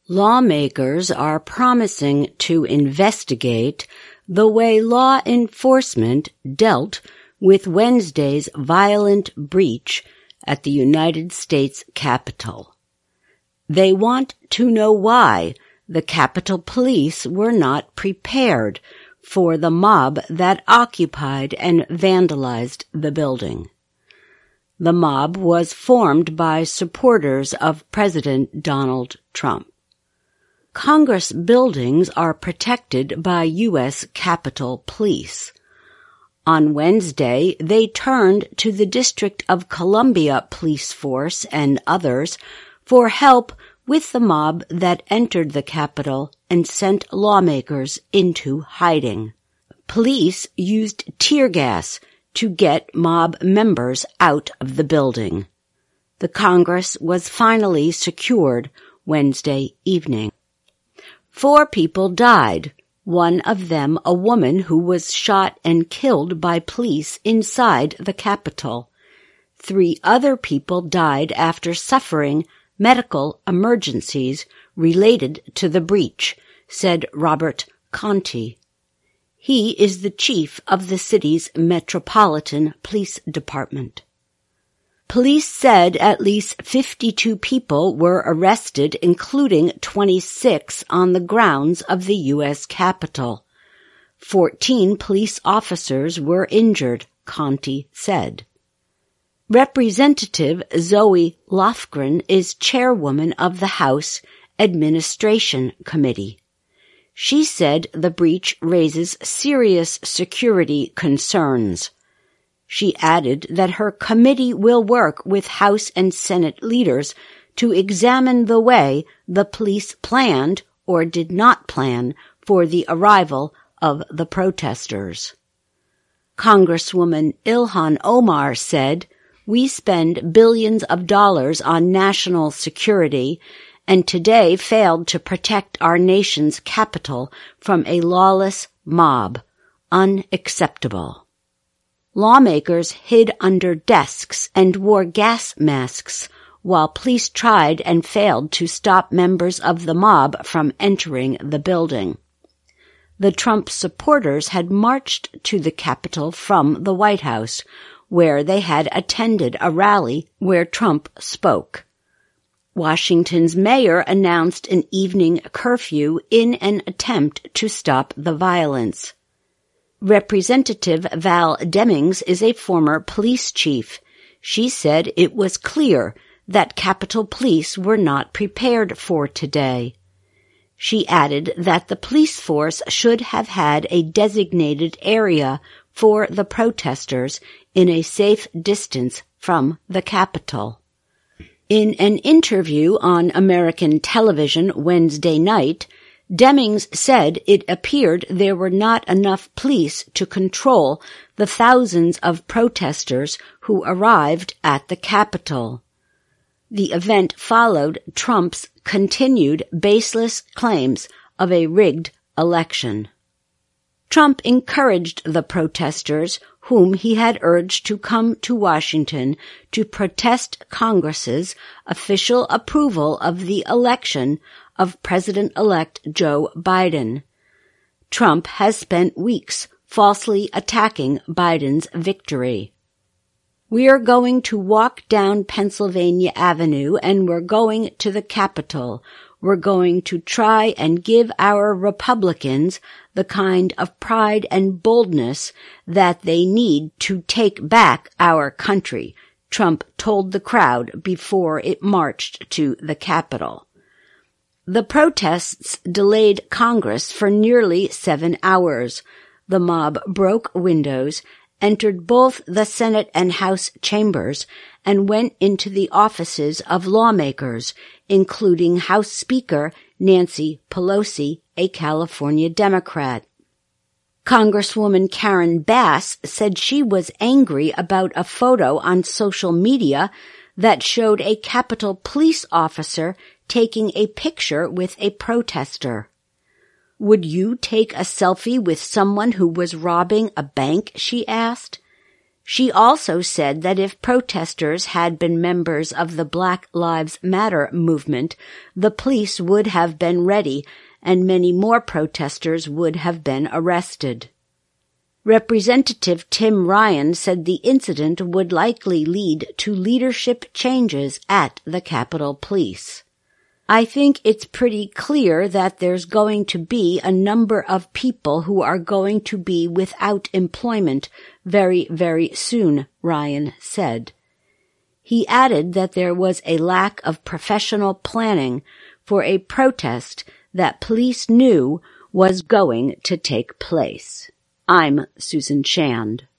Lawmakers are promising to investigate the way law enforcement dealt with Wednesday's violent breach at the United States Capitol. They want to know why the Capitol Police were not prepared for the mob that occupied and vandalized the building. The mob was formed by supporters of President Donald Trump. Congress buildings are protected by U.S. Capitol Police. On Wednesday, they turned to the District of Columbia Police Force and others for help with the mob that entered the Capitol and sent lawmakers into hiding. Police used tear gas to get mob members out of the building. The Congress was finally secured Wednesday evening. 4 people died, one of them a woman who was shot and killed by police inside the Capitol. 3 other people died after suffering medical emergencies related to the breach, said Robert Conti. He is the chief of the city's Metropolitan Police Department. Police said at least 52 people were arrested, including 26 on the grounds of the U.S. Capitol. 14 police officers were injured, Conti said. Representative Zoe Lofgren is chairwoman of the House Administration Committee. She said the breach raises serious security concerns. She added that her committee will work with House and Senate leaders to examine the way the police planned or did not plan for the arrival of the protesters. Congresswoman Ilhan Omar said, "We spend billions of dollars on national security and today failed to protect our nation's capital from a lawless mob. Unacceptable." Lawmakers hid under desks and wore gas masks while police tried and failed to stop members of the mob from entering the building. The Trump supporters had marched to the Capitol from the White House, where they had attended a rally where Trump spoke. Washington's mayor announced an evening curfew in an attempt to stop the violence. Representative Val Demings is a former police chief. She said it was clear that Capitol Police were not prepared for today. She added that the police force should have had a designated area for the protesters in a safe distance from the Capitol. In an interview on American television Wednesday night, Demings said it appeared there were not enough police to control the thousands of protesters who arrived at the Capitol. The event followed Trump's continued baseless claims of a rigged election. Trump encouraged the protesters, whom he had urged to come to Washington to protest Congress's official approval of the election of President-elect Joe Biden. Trump has spent weeks falsely attacking Biden's victory. "We are going to walk down Pennsylvania Avenue and we're going to the Capitol. We're going to try and give our Republicans the kind of pride and boldness that they need to take back our country," Trump told the crowd before it marched to the Capitol. The protests delayed Congress for nearly 7 hours. The mob broke windows, entered both the Senate and House chambers, and went into the offices of lawmakers, including House Speaker Nancy Pelosi, a California Democrat. Congresswoman Karen Bass said she was angry about a photo on social media that showed a Capitol Police officer taking a picture with a protester. "Would you take a selfie with someone who was robbing a bank?" she asked. She also said that if protesters had been members of the Black Lives Matter movement, the police would have been ready and many more protesters would have been arrested. Representative Tim Ryan said the incident would likely lead to leadership changes at the Capitol Police. I think it's pretty clear that there's going to be a number of people who are going to be without employment very, very soon, Ryan said. He added that there was a lack of professional planning for a protest that police knew was going to take place. I'm Susan Shand.